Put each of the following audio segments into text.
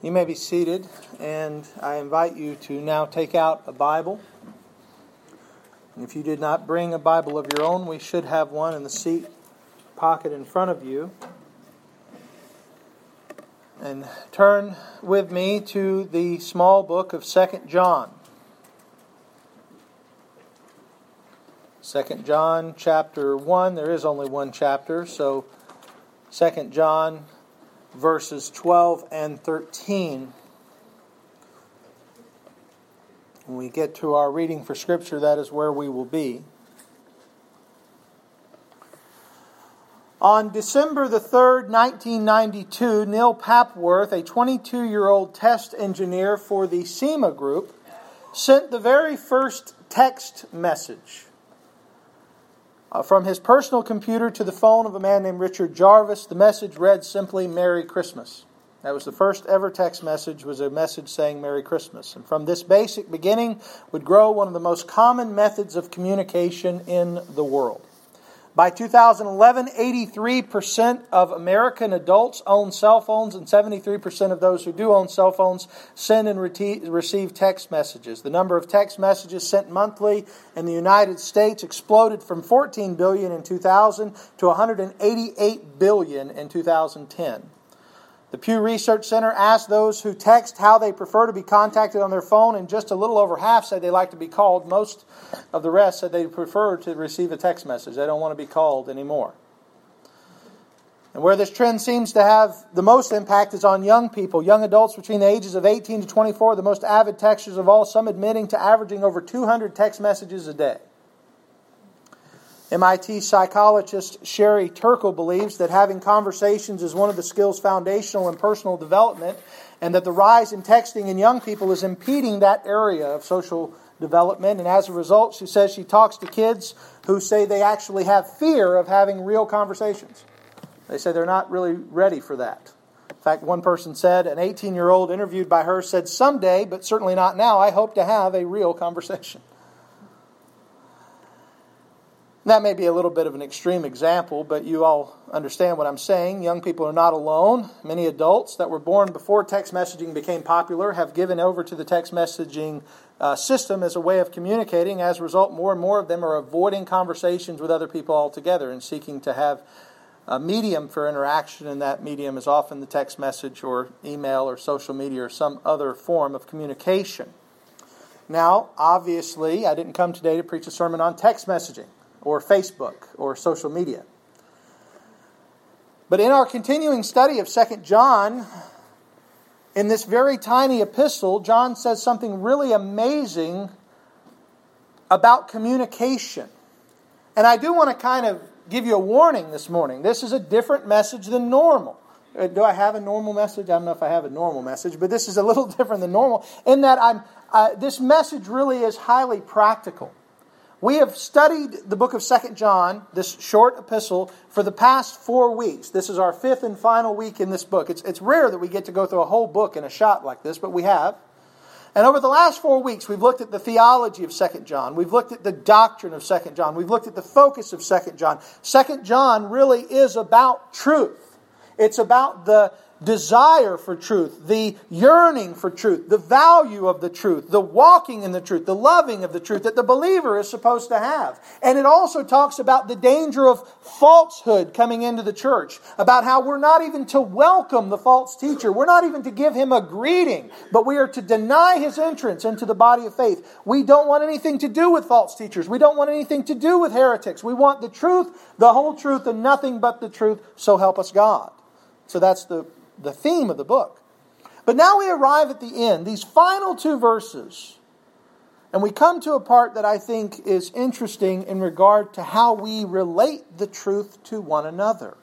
You may be seated, and I invite you to now take out a Bible. And if you did not bring a Bible of your own, we should have one in the seat pocket in front of you. And turn with me to the small book of 2 John. 2 John chapter 1, there is only one chapter, so 2 John verses 12 and 13. When we get to our reading for Scripture, that is where we will be. On December the 3rd, 1992, Neil Papworth, a 22-year-old test engineer for the SEMA Group, sent the very first text message from his personal computer to the phone of a man named Richard Jarvis. The message read simply, "Merry Christmas." That was the first ever text message, was a message saying Merry Christmas. And from this basic beginning would grow one of the most common methods of communication in the world. By 2011, 83% of American adults own cell phones, and 73% of those who do own cell phones send and receive text messages. The number of text messages sent monthly in the United States exploded from 14 billion in 2000 to 188 billion in 2010. The Pew Research Center asked those who text how they prefer to be contacted on their phone, and just a little over half said they like to be called. Most of the rest said they prefer to receive a text message. They don't want to be called anymore. And where this trend seems to have the most impact is on young people. Young adults between the ages of 18 to 24 are the most avid texters of all, some admitting to averaging over 200 text messages a day. MIT psychologist Sherry Turkle believes that having conversations is one of the skills foundational in personal development, and that the rise in texting in young people is impeding that area of social development. And as a result, she says she talks to kids who say they actually have fear of having real conversations. They say they're not really ready for that. In fact, one person said, an 18-year-old interviewed by her said, "Someday, but certainly not now, I hope to have a real conversation." That may be a little bit of an extreme example, but you all understand what I'm saying. Young people are not alone. Many adults that were born before text messaging became popular have given over to the text messaging system as a way of communicating. As a result, more and more of them are avoiding conversations with other people altogether and seeking to have a medium for interaction, and that medium is often the text message or email or social media or some other form of communication. Now, obviously, I didn't come today to preach a sermon on text messaging or Facebook, or social media. But in our continuing study of 2 John, in this very tiny epistle, John says something really amazing about communication. And I do want to kind of give you a warning this morning. This is a different message than normal. Do I have a normal message? I don't know if I have a normal message, but this is a little different than normal in that this message really is highly practical. We have studied the book of 2 John, this short epistle, for the past 4 weeks. This is our 5th and final week in this book. It's rare that we get to go through a whole book in a shot like this, but we have. And over the last 4 weeks, we've looked at the theology of 2 John. We've looked at the doctrine of 2 John. We've looked at the focus of 2 John. 2 John really is about truth. It's about the desire for truth, the yearning for truth, the value of the truth, the walking in the truth, the loving of the truth that the believer is supposed to have. And it also talks about the danger of falsehood coming into the church, about how we're not even to welcome the false teacher. We're not even to give him a greeting, but we are to deny his entrance into the body of faith. We don't want anything to do with false teachers. We don't want anything to do with heretics. We want the truth, the whole truth, and nothing but the truth, so help us God. So that's the theme of the book. But now we arrive at the end, these final 2 verses, and we come to a part that I think is interesting in regard to how we relate the truth to one another.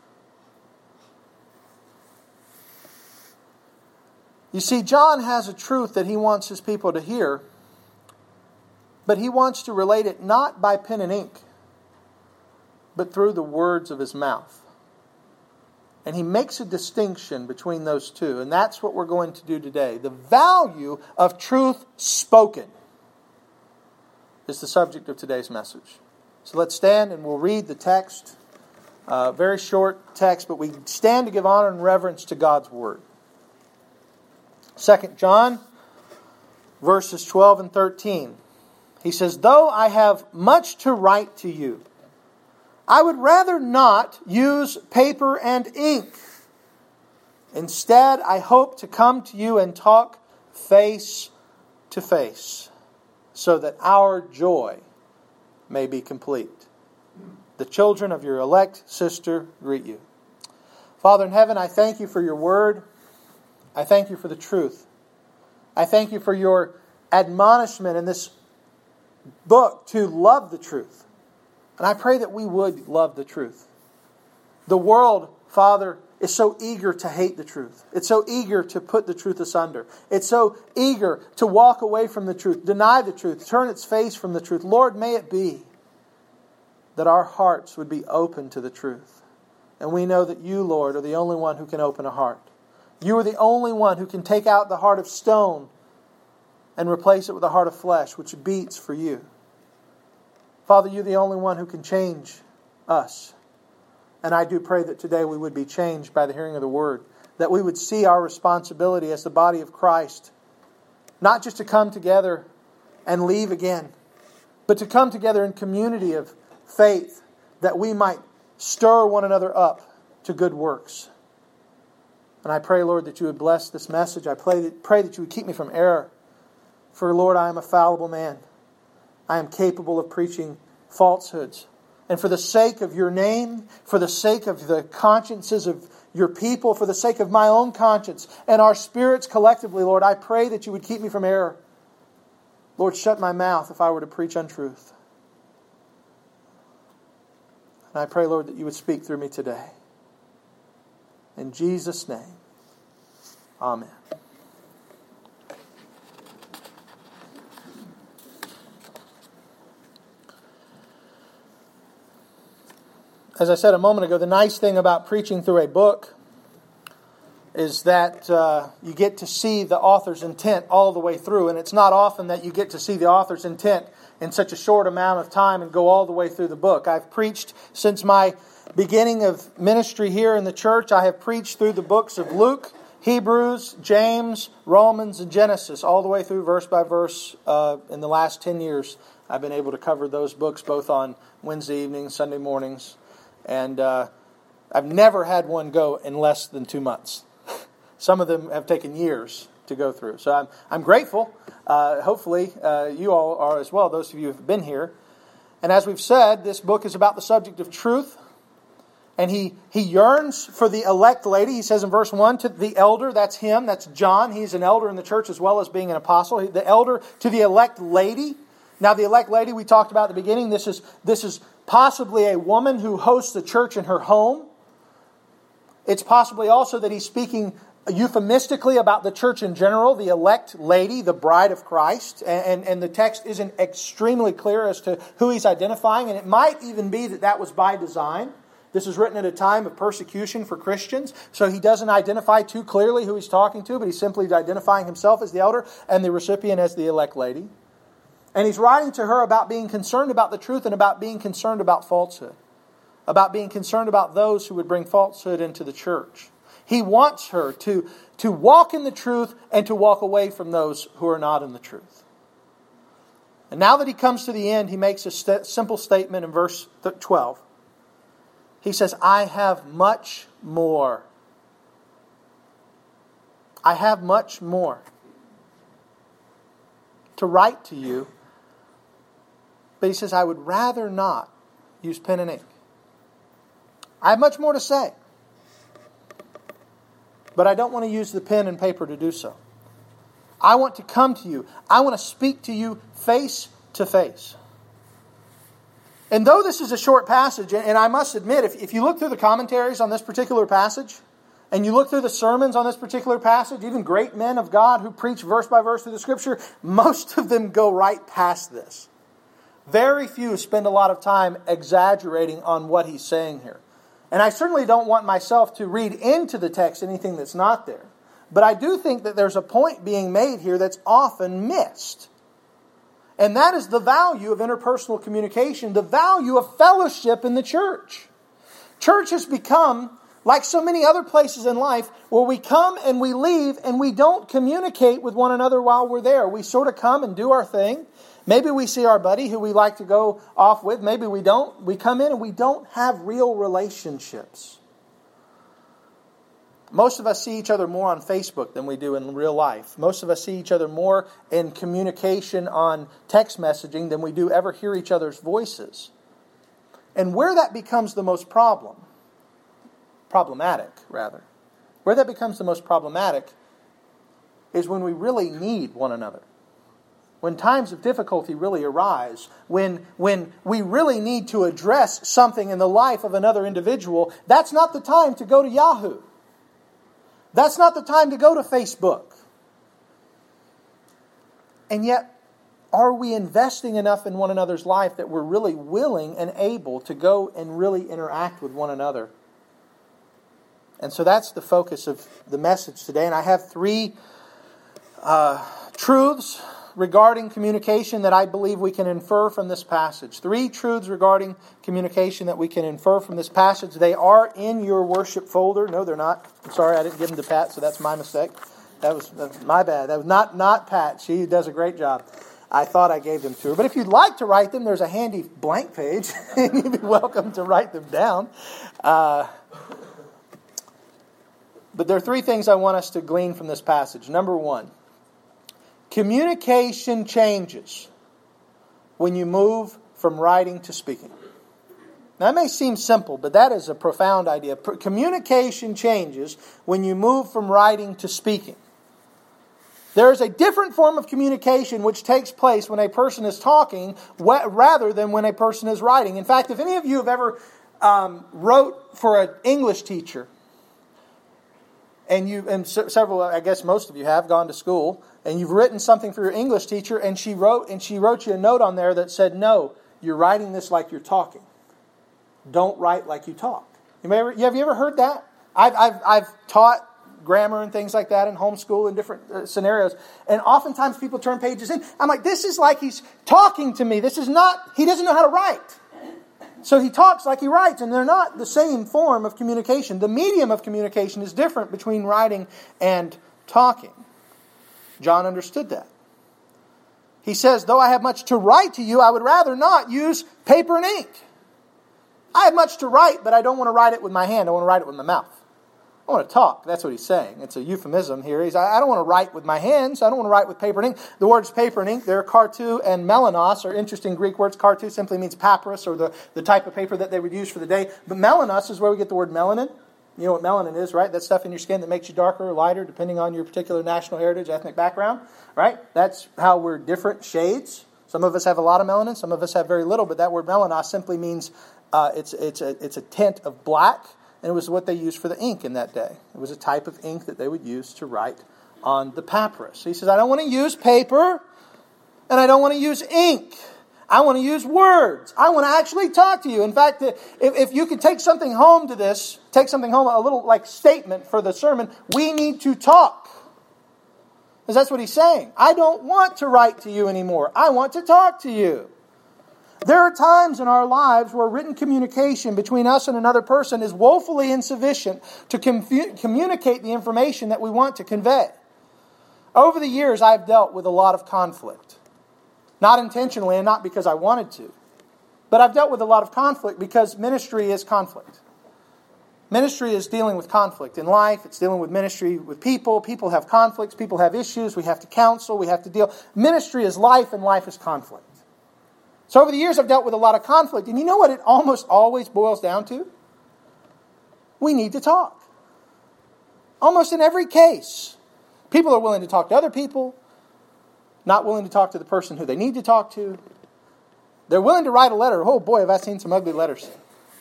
You see, John has a truth that he wants his people to hear, but he wants to relate it not by pen and ink, but through the words of his mouth. And he makes a distinction between those two. And that's what we're going to do today. The value of truth spoken is the subject of today's message. So let's stand and we'll read the text. Very short text, but we stand to give honor and reverence to God's Word. 2 John, verses 12 and 13. He says, "Though I have much to write to you, I would rather not use paper and ink. Instead, I hope to come to you and talk face to face, so that our joy may be complete." The children of your elect sister greet you. Father in heaven, I thank you for your word. I thank you for the truth. I thank you for your admonishment in this book to love the truth. And I pray that we would love the truth. The world, Father, is so eager to hate the truth. It's so eager to put the truth asunder. It's so eager to walk away from the truth, deny the truth, turn its face from the truth. Lord, may it be that our hearts would be open to the truth. And we know that you, Lord, are the only one who can open a heart. You are the only one who can take out the heart of stone and replace it with a heart of flesh, which beats for you. Father, you're the only one who can change us. And I do pray that today we would be changed by the hearing of the Word. That we would see our responsibility as the body of Christ. Not just to come together and leave again, but to come together in community of faith, that we might stir one another up to good works. And I pray, Lord, that you would bless this message. I pray that you would keep me from error. For, Lord, I am a fallible man. I am capable of preaching falsehoods. And for the sake of your name, for the sake of the consciences of your people, for the sake of my own conscience and our spirits collectively, Lord, I pray that you would keep me from error. Lord, shut my mouth if I were to preach untruth. And I pray, Lord, that you would speak through me today. In Jesus' name, amen. As I said a moment ago, the nice thing about preaching through a book is that you get to see the author's intent all the way through. And it's not often that you get to see the author's intent in such a short amount of time and go all the way through the book. I've preached since my beginning of ministry here in the church. I have preached through the books of Luke, Hebrews, James, Romans, and Genesis, all the way through verse by verse. In the last 10 years, I've been able to cover those books both on Wednesday evenings, Sunday mornings. And I've never had one go in less than 2 months. Some of them have taken years to go through. So I'm grateful. Hopefully you all are as well, those of you who have been here. And as we've said, this book is about the subject of truth. And he yearns for the elect lady. He says in verse 1, to the elder, that's him, that's John. He's an elder in the church as well as being an apostle. The elder to the elect lady. Now the elect lady we talked about at the beginning, this is possibly a woman who hosts the church in her home. It's possibly also that he's speaking euphemistically about the church in general, the elect lady, the bride of Christ. And the text isn't extremely clear as to who he's identifying. And it might even be that was by design. This is written at a time of persecution for Christians. So he doesn't identify too clearly who he's talking to, but he's simply identifying himself as the elder and the recipient as the elect lady. And he's writing to her about being concerned about the truth and about being concerned about falsehood. About being concerned about those who would bring falsehood into the church. He wants her to walk in the truth and to walk away from those who are not in the truth. And now that he comes to the end, he makes a simple statement in verse 12. He says, I have much more. I have much more to write to you. But he says, I would rather not use pen and ink. I have much more to say. But I don't want to use the pen and paper to do so. I want to come to you. I want to speak to you face to face. And though this is a short passage, and I must admit, if you look through the commentaries on this particular passage, and you look through the sermons on this particular passage, even great men of God who preach verse by verse through the Scripture, most of them go right past this. Very few spend a lot of time exaggerating on what he's saying here. And I certainly don't want myself to read into the text anything that's not there. But I do think that there's a point being made here that's often missed. And that is the value of interpersonal communication, the value of fellowship in the church. Church has become Like so many other places in life where we come and we leave and we don't communicate with one another while we're there. We sort of come and do our thing. Maybe we see our buddy who we like to go off with. Maybe we don't. We come in and we don't have real relationships. Most of us see each other more on Facebook than we do in real life. Most of us see each other more in communication on text messaging than we do ever hear each other's voices. And where that becomes the most problematic, where that becomes the most problematic is when we really need one another. When times of difficulty really arise, when we really need to address something in the life of another individual, that's not the time to go to Yahoo. That's not the time to go to Facebook. And yet, are we investing enough in one another's life that we're really willing and able to go and really interact with one another? And so that's the focus of the message today. And I have 3 truths regarding communication that I believe we can infer from this passage. 3 truths regarding communication that we can infer from this passage. They are in your worship folder. No, they're not. I'm sorry, I didn't give them to Pat, so that's my mistake. That was my bad. That was not Pat. She does a great job. I thought I gave them to her. But if you'd like to write them, there's a handy blank page, and you'd be welcome to write them down. But there are 3 things I want us to glean from this passage. Number 1, communication changes when you move from writing to speaking. Now, that may seem simple, but that is a profound idea. Communication changes when you move from writing to speaking. There is a different form of communication which takes place when a person is talking rather than when a person is writing. In fact, if any of you have ever wrote for an English teacher, and several, I guess most of you have gone to school, and you've written something for your English teacher, and she wrote you a note on there that said, "No, you're writing this like you're talking. Don't write like you talk." Have you ever heard that? I've taught grammar and things like that in homeschool in different scenarios, and oftentimes people turn pages in. I'm like, this is like he's talking to me. He doesn't know how to write. So he talks like he writes, and they're not the same form of communication. The medium of communication is different between writing and talking. John understood that. He says, though I have much to write to you, I would rather not use paper and ink. I have much to write, but I don't want to write it with my hand. I want to write it with my mouth. I want to talk. That's what he's saying. It's a euphemism here. I don't want to write with my hands. I don't want to write with paper and ink. The words paper and ink, they're kartu and melanos, are interesting Greek words. Kartu simply means papyrus, or the type of paper that they would use for the day. But melanos is where we get the word melanin. You know what melanin is, right? That stuff in your skin that makes you darker or lighter, depending on your particular national heritage, ethnic background, right? That's how we're different shades. Some of us have a lot of melanin. Some of us have very little. But that word melanos simply means it's a tint of black. And it was what they used for the ink in that day. It was a type of ink that they would use to write on the papyrus. So he says, I don't want to use paper, and I don't want to use ink. I want to use words. I want to actually talk to you. In fact, if you could take something home, a little like statement for the sermon, we need to talk. Because that's what he's saying. I don't want to write to you anymore. I want to talk to you. There are times in our lives where written communication between us and another person is woefully insufficient to communicate the information that we want to convey. Over the years, I've dealt with a lot of conflict. Not intentionally and not because I wanted to. But I've dealt with a lot of conflict because ministry is conflict. Ministry is dealing with conflict in life. It's dealing with ministry with people. People have conflicts. People have issues. We have to counsel. We have to deal. Ministry is life, and life is conflict. So over the years, I've dealt with a lot of conflict. And you know what it almost always boils down to? We need to talk. Almost in every case. People are willing to talk to other people, not willing to talk to the person who they need to talk to. They're willing to write a letter. Oh boy, have I seen some ugly letters.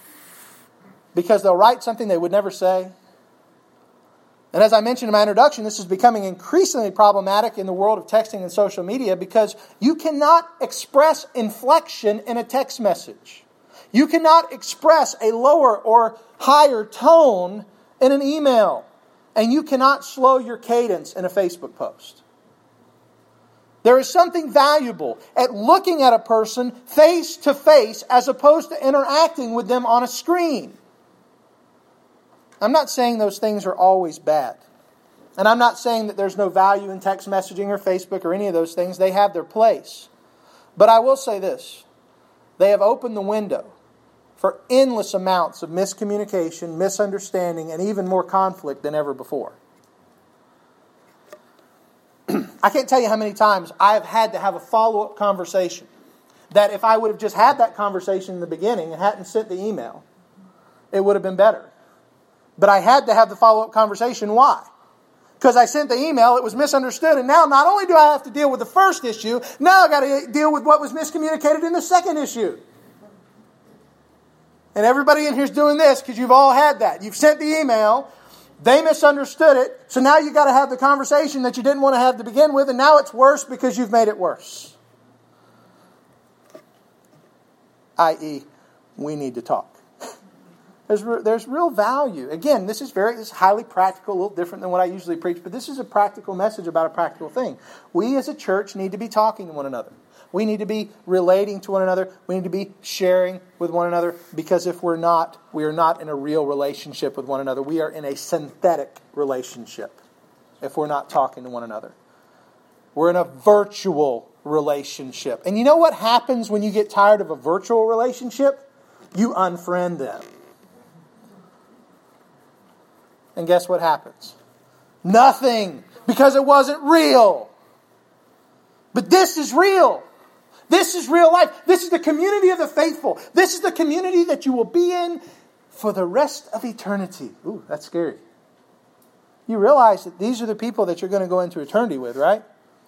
Because they'll write something they would never say. And as I mentioned in my introduction, this is becoming increasingly problematic in the world of texting and social media because you cannot express inflection in a text message. You cannot express a lower or higher tone in an email. And you cannot slow your cadence in a Facebook post. There is something valuable at looking at a person face to face as opposed to interacting with them on a screen. I'm not saying those things are always bad. And I'm not saying that there's no value in text messaging or Facebook or any of those things. They have their place. But I will say this. They have opened the window for endless amounts of miscommunication, misunderstanding, and even more conflict than ever before. I can't tell you how many times I've had to have a follow-up conversation that if I would have just had that conversation in the beginning and hadn't sent the email, it would have been better. But I had to have the follow-up conversation. Why? Because I sent the email, it was misunderstood, and now not only do I have to deal with the first issue, now I've got to deal with what was miscommunicated in the second issue. And everybody in here is doing this because you've all had that. You've sent the email, they misunderstood it, so now you've got to have the conversation that you didn't want to have to begin with, and now it's worse because you've made it worse. I.e., we need to talk. There's real value. Again, this is highly practical, a little different than what I usually preach, but this is a practical message about a practical thing. We as a church need to be talking to one another. We need to be relating to one another. We need to be sharing with one another, because if we're not, we are not in a real relationship with one another. We are in a synthetic relationship if we're not talking to one another. We're in a virtual relationship. And you know what happens when you get tired of a virtual relationship? You unfriend them. And guess what happens? Nothing, because it wasn't real. But this is real. This is real life. This is the community of the faithful. This is the community that you will be in for the rest of eternity. Ooh, that's scary. You realize that these are the people that you're going to go into eternity with, right?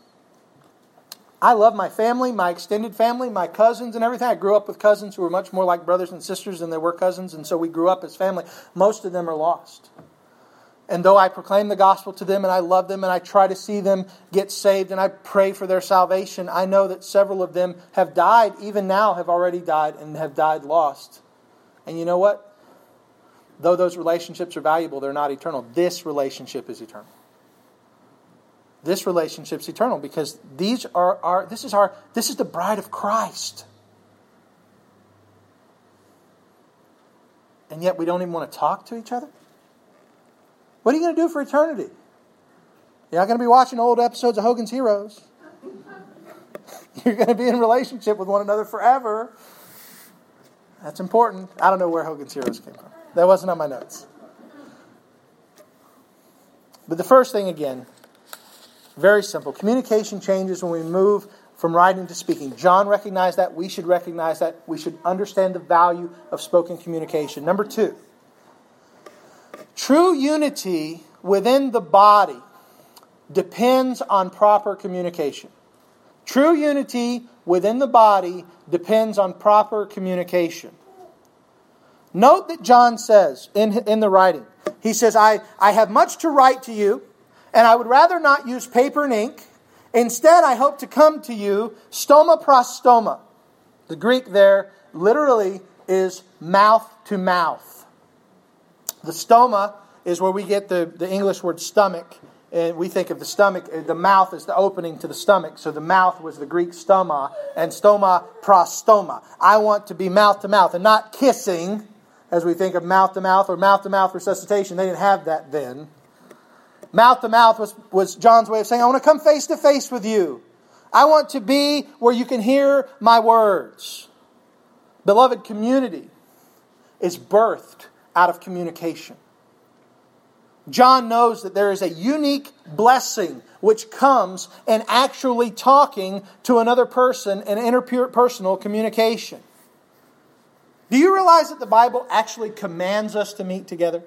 I love my family, my extended family, my cousins and everything. I grew up with cousins who were much more like brothers and sisters than they were cousins, and so we grew up as family. Most of them are lost. And though I proclaim the gospel to them and I love them and I try to see them get saved and I pray for their salvation, I know that several of them have died, even now have already died and have died lost. And you know what? Though those relationships are valuable, they're not eternal. This relationship is eternal. This relationship's eternal because this is the bride of Christ. And yet we don't even want to talk to each other? What are you going to do for eternity? You're not going to be watching old episodes of Hogan's Heroes. You're going to be in relationship with one another forever. That's important. I don't know where Hogan's Heroes came from. That wasn't on my notes. But the first thing, again, very simple. Communication changes when we move from writing to speaking. John recognized that. We should recognize that. We should understand the value of spoken communication. Number 2. True unity within the body depends on proper communication. True unity within the body depends on proper communication. Note that John says in the writing, he says, I have much to write to you, and I would rather not use paper and ink. Instead, I hope to come to you stoma pros stoma. The Greek there literally is mouth to mouth. The stoma is where we get the English word stomach. And we think of the stomach, the mouth is the opening to the stomach. So the mouth was the Greek stoma, and stoma pros stoma. I want to be mouth to mouth and not kissing, as we think of mouth to mouth or mouth to mouth resuscitation. They didn't have that then. Mouth to mouth was John's way of saying, I want to come face to face with you. I want to be where you can hear my words. Beloved, community is birthed out of communication. John knows that there is a unique blessing which comes in actually talking to another person in interpersonal communication. Do you realize that the Bible actually commands us to meet together?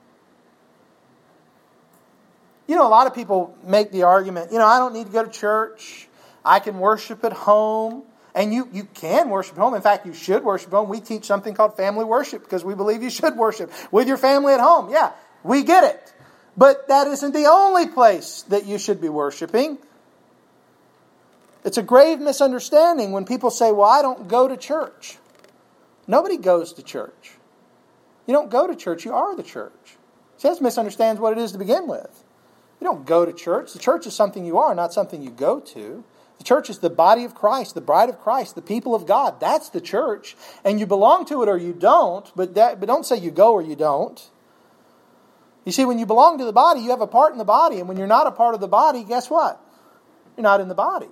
You know, a lot of people make the argument, I don't need to go to church. I can worship at home. And you can worship at home. In fact, you should worship at home. We teach something called family worship because we believe you should worship with your family at home. Yeah, we get it. But that isn't the only place that you should be worshiping. It's a grave misunderstanding when people say, well, I don't go to church. Nobody goes to church. You don't go to church, you are the church. See, that misunderstands what it is to begin with. You don't go to church. The church is something you are, not something you go to. The church is the body of Christ, the bride of Christ, the people of God. That's the church. And you belong to it or you don't, but don't say you go or you don't. You see, when you belong to the body, you have a part in the body. And when you're not a part of the body, guess what? You're not in the body.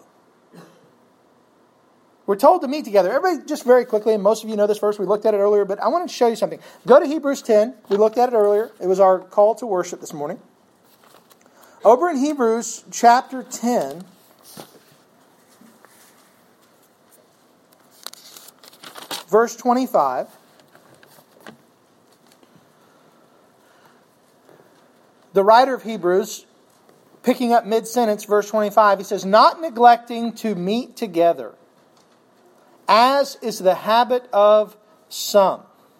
We're told to meet together. Everybody, just very quickly, and most of you know this verse, we looked at it earlier, but I wanted to show you something. Go to Hebrews 10. We looked at it earlier. It was our call to worship this morning. Over in Hebrews chapter 10, verse 25, the writer of Hebrews, picking up mid-sentence, verse 25, he says, not neglecting to meet together, as is the habit of some,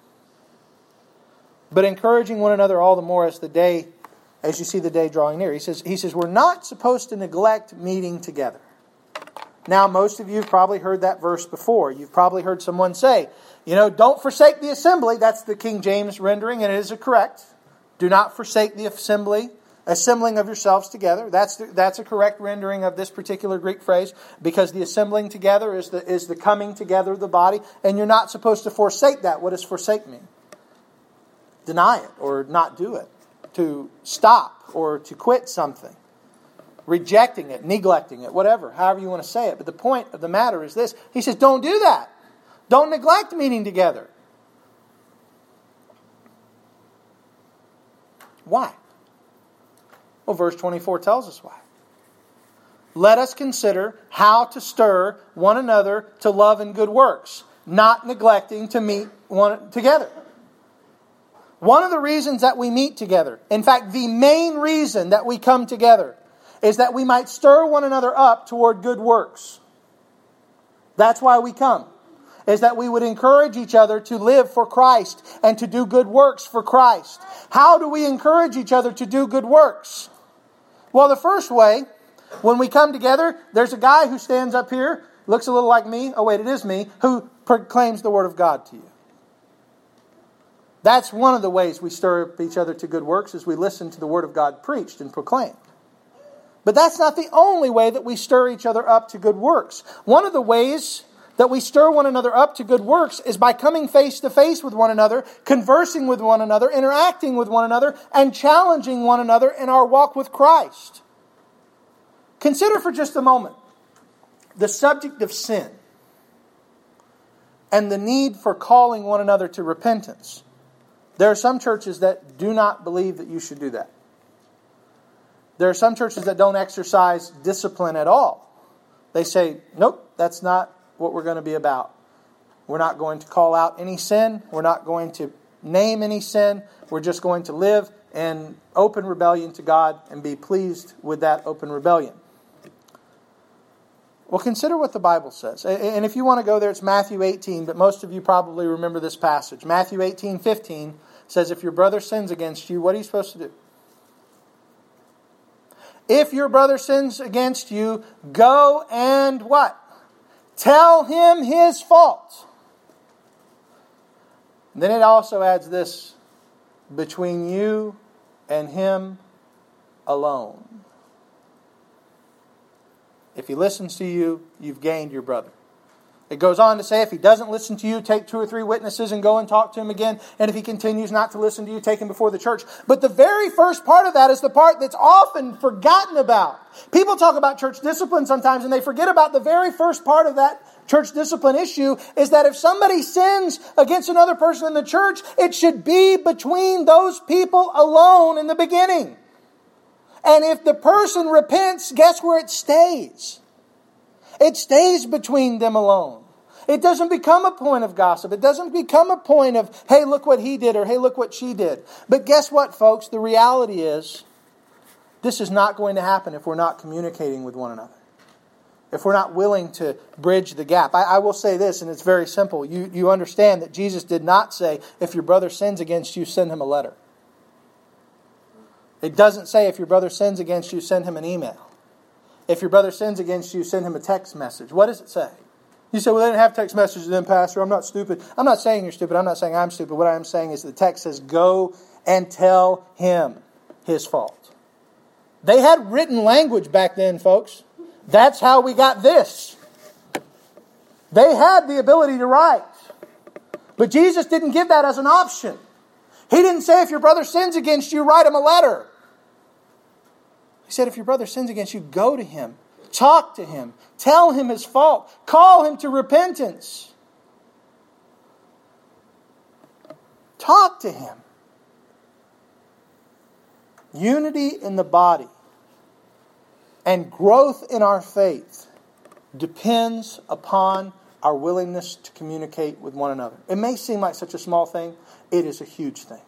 but encouraging one another all the more as you see the day drawing near. He says, we're not supposed to neglect meeting together. Now, most of you have probably heard that verse before. You've probably heard someone say, don't forsake the assembly. That's the King James rendering, and it is correct. Do not forsake the assembling of yourselves together. That's a correct rendering of this particular Greek phrase, because the assembling together is the coming together of the body, and you're not supposed to forsake that. What does forsake mean? Deny it or not do it. To stop or to quit something. Rejecting it, neglecting it, whatever, however you want to say it. But the point of the matter is this. He says, don't do that. Don't neglect meeting together. Why? Well, verse 24 tells us why. Let us consider how to stir one another to love and good works, not neglecting to meet one together. One of the reasons that we meet together, in fact, the main reason that we come together, is that we might stir one another up toward good works. That's why we come. Is that we would encourage each other to live for Christ and to do good works for Christ. How do we encourage each other to do good works? Well, the first way, when we come together, there's a guy who stands up here, looks a little like me, oh wait, it is me, who proclaims the Word of God to you. That's one of the ways we stir up each other to good works, is we listen to the Word of God preached and proclaimed. But that's not the only way that we stir each other up to good works. One of the ways that we stir one another up to good works is by coming face to face with one another, conversing with one another, interacting with one another, and challenging one another in our walk with Christ. Consider for just a moment the subject of sin and the need for calling one another to repentance. There are some churches that do not believe that you should do that. There are some churches that don't exercise discipline at all. They say, nope, that's not what we're going to be about. We're not going to call out any sin. We're not going to name any sin. We're just going to live in open rebellion to God and be pleased with that open rebellion. Well, consider what the Bible says. And if you want to go there, it's Matthew 18, but most of you probably remember this passage. Matthew 18:15 says, if your brother sins against you, what are you supposed to do? If your brother sins against you, go and what? Tell him his fault. And then it also adds this, between you and him alone. If he listens to you, you've gained your brother. It goes on to say, if he doesn't listen to you, take 2 or 3 witnesses and go and talk to him again. And if he continues not to listen to you, take him before the church. But the very first part of that is the part that's often forgotten about. People talk about church discipline sometimes and they forget about the very first part of that church discipline issue, is that if somebody sins against another person in the church, it should be between those people alone in the beginning. And if the person repents, guess where it stays? It stays between them alone. It doesn't become a point of gossip. It doesn't become a point of, hey, look what he did, or hey, look what she did. But guess what, folks? The reality is, this is not going to happen if we're not communicating with one another. If we're not willing to bridge the gap. I will say this, and it's very simple. You understand that Jesus did not say, if your brother sins against you, send him a letter. It doesn't say, if your brother sins against you, send him an email. If your brother sins against you, send him a text message. What does it say? You say, well, they didn't have text messages then, Pastor. I'm not stupid. I'm not saying you're stupid. I'm not saying I'm stupid. What I'm saying is the text says, go and tell him his fault. They had written language back then, folks. That's how we got this. They had the ability to write. But Jesus didn't give that as an option. He didn't say if your brother sins against you, write him a letter. He said if your brother sins against you, go to him. Talk to him. Tell him his fault. Call him to repentance. Talk to him. Unity in the body and growth in our faith depends upon our willingness to communicate with one another. It may seem like such a small thing. It is a huge thing.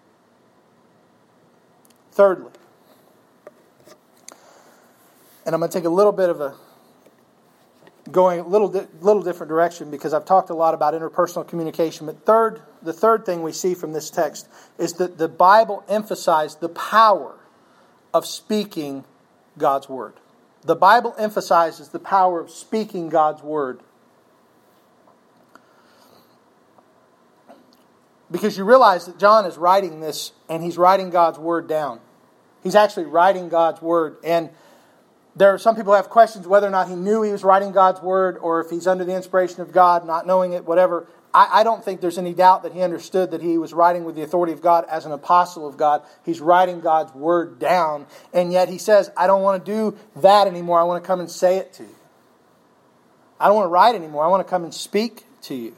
Thirdly, and I'm going to take a little bit of a going a little different direction because I've talked a lot about interpersonal communication. But the third thing we see from this text is that the Bible emphasized the power of speaking God's Word. The Bible emphasizes the power of speaking God's Word. Because you realize that John is writing this and he's writing God's Word down. He's actually writing God's Word. And there are some people who have questions whether or not he knew he was writing God's Word or if he's under the inspiration of God, not knowing it, whatever. I don't think there's any doubt that he understood that he was writing with the authority of God as an apostle of God. He's writing God's Word down. And yet he says, I don't want to do that anymore. I want to come and say it to you. I don't want to write anymore. I want to come and speak to you.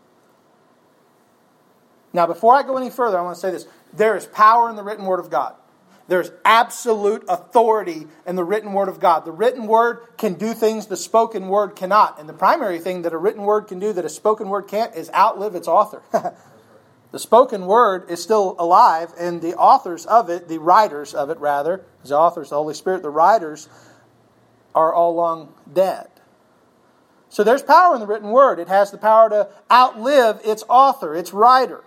Now, before I go any further, I want to say this. There is power in the written Word of God. There's absolute authority in the written Word of God. The written Word can do things the spoken Word cannot. And the primary thing that a written Word can do that a spoken Word can't is outlive its author. The spoken Word is still alive, and the authors of it, the writers of it rather, the authors, the Holy Spirit, the writers, are all long dead. So there's power in the written Word. It has the power to outlive its author, its writer.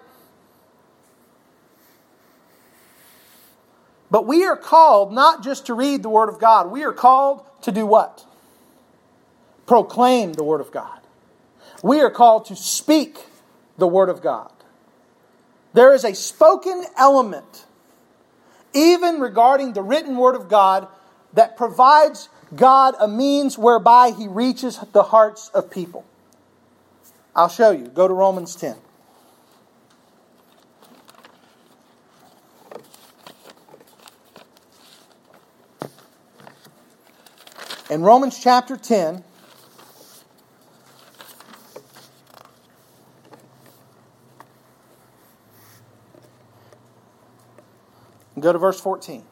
But we are called not just to read the Word of God. We are called to do what? Proclaim the Word of God. We are called to speak the Word of God. There is a spoken element, even regarding the written Word of God, that provides God a means whereby He reaches the hearts of people. I'll show you. Go to Romans 10. In Romans chapter 10, go to verse 14.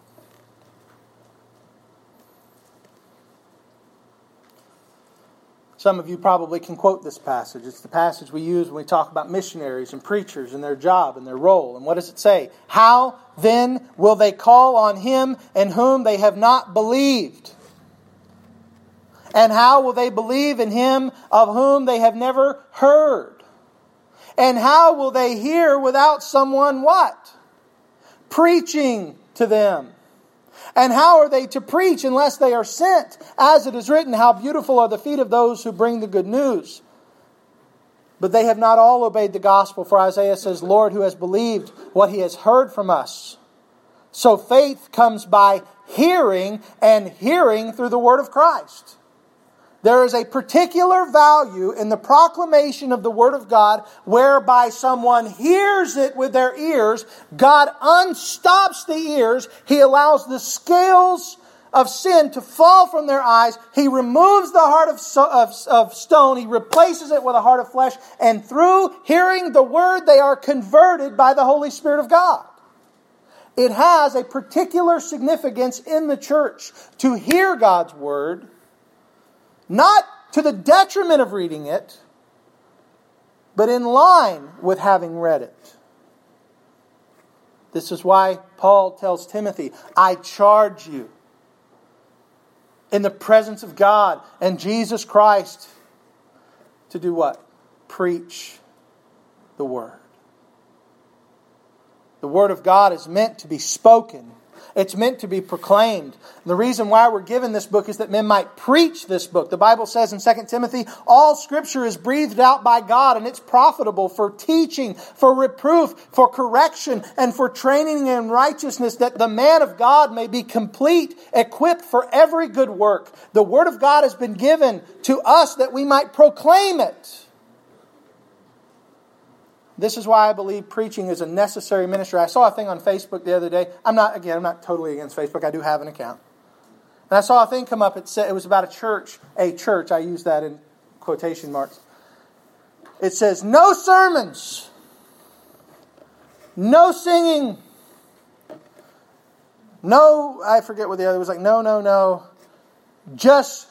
Some of you probably can quote this passage. It's the passage we use when we talk about missionaries and preachers and their job and their role. And what does it say? How then will they call on Him in whom they have not believed? And how will they believe in Him of whom they have never heard? And how will they hear without someone what? Preaching to them. And how are they to preach unless they are sent? As it is written, how beautiful are the feet of those who bring the good news. But they have not all obeyed the gospel. For Isaiah says, Lord, who has believed what he has heard from us? So faith comes by hearing, and hearing through the word of Christ. There is a particular value in the proclamation of the Word of God whereby someone hears it with their ears. God unstops the ears. He allows the scales of sin to fall from their eyes. He removes the heart of stone. He replaces it with a heart of flesh. And through hearing the Word, they are converted by the Holy Spirit of God. It has a particular significance in the church to hear God's Word, not to the detriment of reading it, but in line with having read it. This is why Paul tells Timothy, I charge you in the presence of God and Jesus Christ to do what? Preach the Word. The Word of God is meant to be spoken. It's meant to be proclaimed. The reason why we're given this book is that men might preach this book. The Bible says in 2 Timothy, all Scripture is breathed out by God, and it's profitable for teaching, for reproof, for correction, and for training in righteousness, that the man of God may be complete, equipped for every good work. The Word of God has been given to us that we might proclaim it. This is why I believe preaching is a necessary ministry. I saw a thing on Facebook the other day. I'm not totally against Facebook. I do have an account. And I saw a thing come up. It was about a church. I use that in quotation marks. It says, no sermons, no singing, no, I forget what the other was like, no, just,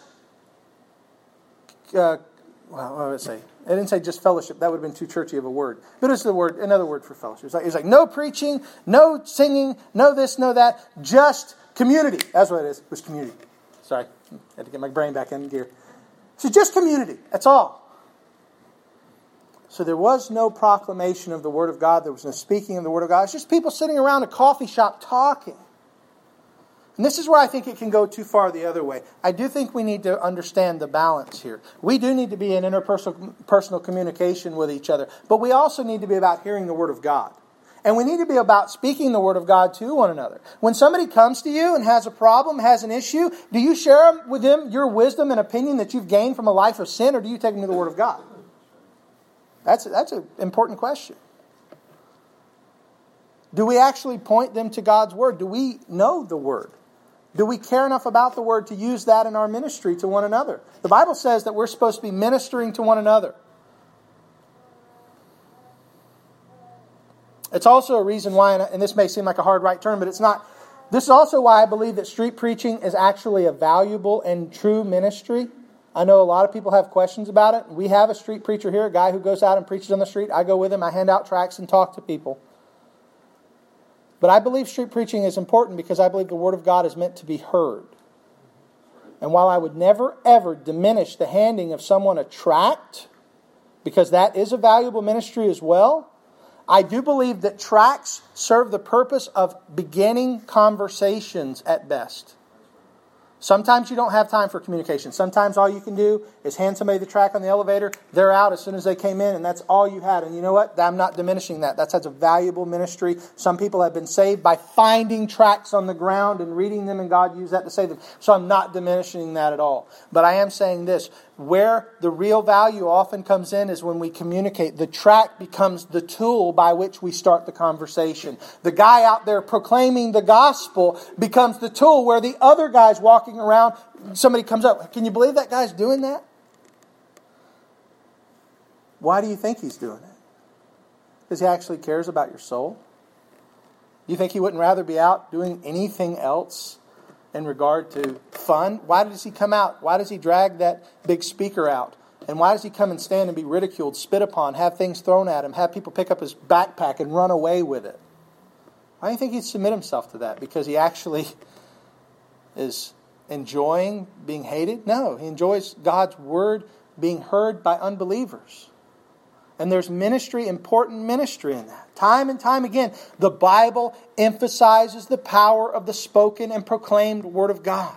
what would it say? It didn't say just fellowship. That would have been too churchy of a word. But it's another word for fellowship. It's like no preaching, no singing, no this, no that, just community. That's what it is. It was community. Sorry. I had to get my brain back in gear. So just community. That's all. So there was no proclamation of the Word of God. There was no speaking of the Word of God. It's just people sitting around a coffee shop talking. And this is where I think it can go too far the other way. I do think we need to understand the balance here. We do need to be in interpersonal communication with each other. But we also need to be about hearing the Word of God. And we need to be about speaking the Word of God to one another. When somebody comes to you and has a problem, has an issue, do you share with them your wisdom and opinion that you've gained from a life of sin, or do you take them to the Word of God? That's an important question. Do we actually point them to God's Word? Do we know the Word? Do we care enough about the Word to use that in our ministry to one another? The Bible says that we're supposed to be ministering to one another. It's also a reason why, and this may seem like a hard right turn, but it's not. This is also why I believe that street preaching is actually a valuable and true ministry. I know a lot of people have questions about it. We have a street preacher here, a guy who goes out and preaches on the street. I go with him. I hand out tracts and talk to people. But I believe street preaching is important because I believe the Word of God is meant to be heard. And while I would never, ever diminish the handing of someone a tract, because that is a valuable ministry as well, I do believe that tracts serve the purpose of beginning conversations at best. Sometimes you don't have time for communication. Sometimes all you can do is hand somebody the tract on the elevator. They're out as soon as they came in, and that's all you had. And you know what? I'm not diminishing that. That's a valuable ministry. Some people have been saved by finding tracts on the ground and reading them, and God used that to save them. So I'm not diminishing that at all. But I am saying this. Where the real value often comes in is when we communicate. The tract becomes the tool by which we start the conversation. The guy out there proclaiming the gospel becomes the tool where the other guy's walking around. Somebody comes up. Can you believe that guy's doing that? Why do you think he's doing it? Because he actually cares about your soul? You think he wouldn't rather be out doing anything else in regard to fun? Why does he come out? Why does he drag that big speaker out? And why does he come and stand and be ridiculed, spit upon, have things thrown at him, have people pick up his backpack and run away with it? Why do you think he'd submit himself to that? Because he actually is enjoying being hated? No, he enjoys God's Word being heard by unbelievers. And there's ministry, important ministry in that. Time and time again, the Bible emphasizes the power of the spoken and proclaimed Word of God.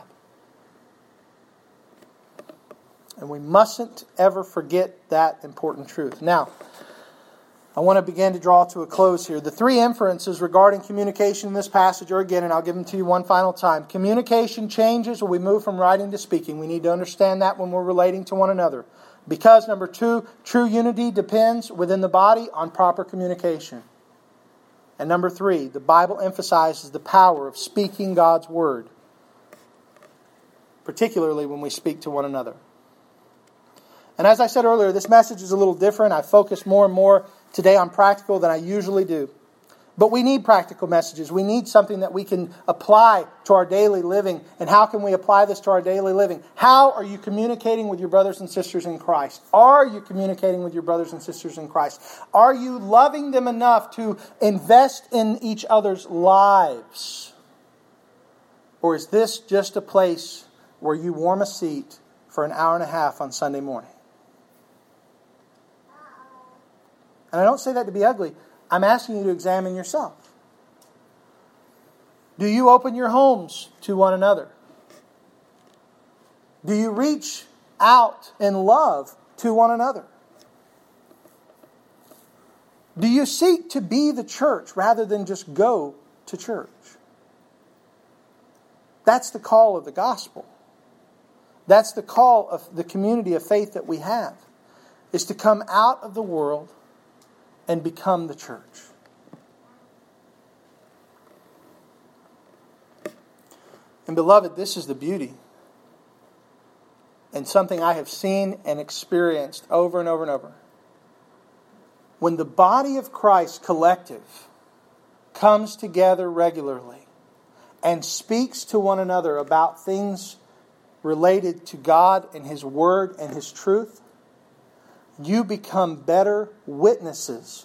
And we mustn't ever forget that important truth. Now, I want to begin to draw to a close here. The three inferences regarding communication in this passage are, again, and I'll give them to you one final time. Communication changes when we move from writing to speaking. We need to understand that when we're relating to one another. Because, number two, true unity depends within the body on proper communication. And number three, the Bible emphasizes the power of speaking God's Word, particularly when we speak to one another. And as I said earlier, this message is a little different. I focus more and more today on practical than I usually do. But we need practical messages. We need something that we can apply to our daily living. And how can we apply this to our daily living? How are you communicating with your brothers and sisters in Christ? Are you communicating with your brothers and sisters in Christ? Are you loving them enough to invest in each other's lives? Or is this just a place where you warm a seat for an hour and a half on Sunday morning? And I don't say that to be ugly. I'm asking you to examine yourself. Do you open your homes to one another? Do you reach out in love to one another? Do you seek to be the church rather than just go to church? That's the call of the gospel. That's the call of the community of faith that we have, is to come out of the world and become the church. And beloved, this is the beauty. And something I have seen and experienced over and over and over. When the body of Christ collective comes together regularly and speaks to one another about things related to God and His Word and His truth, you become better witnesses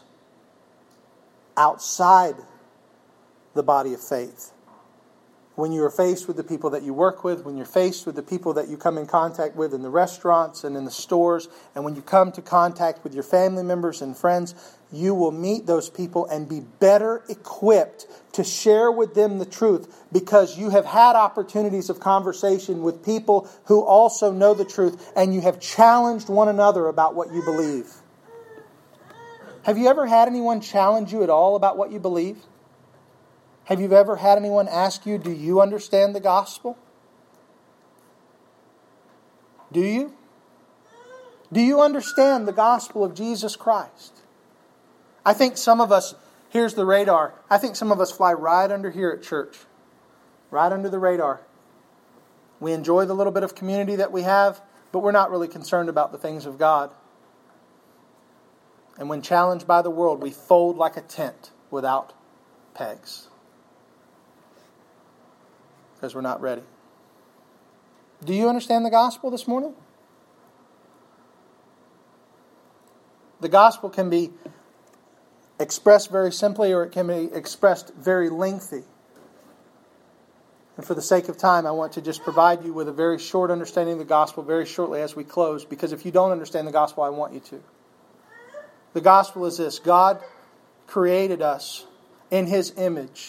outside the body of faith. When you are faced with the people that you work with, when you're faced with the people that you come in contact with in the restaurants and in the stores, and when you come to contact with your family members and friends, you will meet those people and be better equipped to share with them the truth because you have had opportunities of conversation with people who also know the truth, and you have challenged one another about what you believe. Have you ever had anyone challenge you at all about what you believe? Have you ever had anyone ask you, do you understand the gospel? Do you? Do you understand the gospel of Jesus Christ? I think some of us, here's the radar, I think some of us fly right under here at church. Right under the radar. We enjoy the little bit of community that we have, but we're not really concerned about the things of God. And when challenged by the world, we fold like a tent without pegs. Because we're not ready. Do you understand the gospel this morning? The gospel can be expressed very simply, or it can be expressed very lengthy. And for the sake of time, I want to just provide you with a very short understanding of the gospel very shortly as we close, because if you don't understand the gospel, I want you to. The gospel is this: God created us in His image.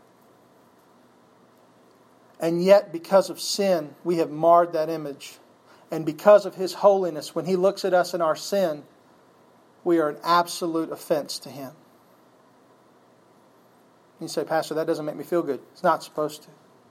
And yet, because of sin, we have marred that image. And because of His holiness, when He looks at us in our sin, we are an absolute offense to Him. You say, Pastor, that doesn't make me feel good. It's not supposed to.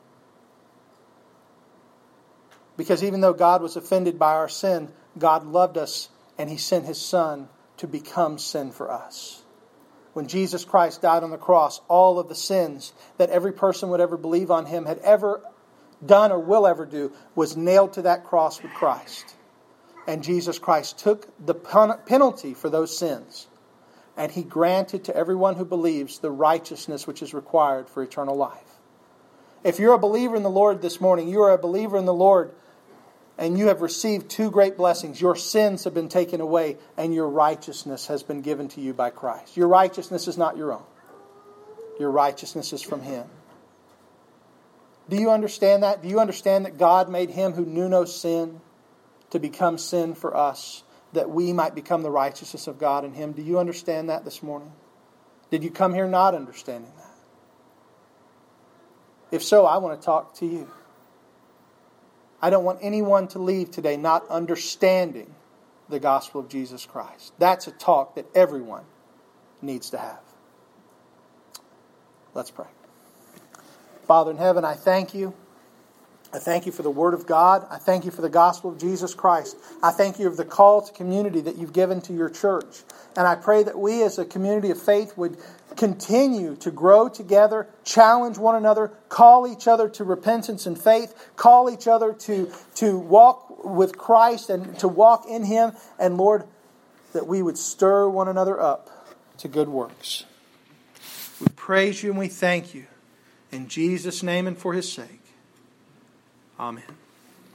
Because even though God was offended by our sin, God loved us and He sent His Son to become sin for us. When Jesus Christ died on the cross, all of the sins that every person would ever believe on Him had ever done or will ever do was nailed to that cross with Christ. And Jesus Christ took the penalty for those sins, and He granted to everyone who believes the righteousness which is required for eternal life. If you're a believer in the Lord this morning, you are a believer in the Lord, and you have received two great blessings. Your sins have been taken away, and your righteousness has been given to you by Christ. Your righteousness is not your own. Your righteousness is from Him. Do you understand that? Do you understand that God made Him who knew no sin to become sin for us, that we might become the righteousness of God in Him? Do you understand that this morning? Did you come here not understanding that? If so, I want to talk to you. I don't want anyone to leave today not understanding the gospel of Jesus Christ. That's a talk that everyone needs to have. Let's pray. Father in heaven, I thank You. I thank You for the Word of God. I thank You for the gospel of Jesus Christ. I thank You for the call to community that You've given to Your church. And I pray that we as a community of faith would continue to grow together, challenge one another, call each other to repentance and faith, call each other to walk with Christ and to walk in Him. And Lord, that we would stir one another up to good works. We praise You and we thank You. In Jesus' name and for His sake. Amen.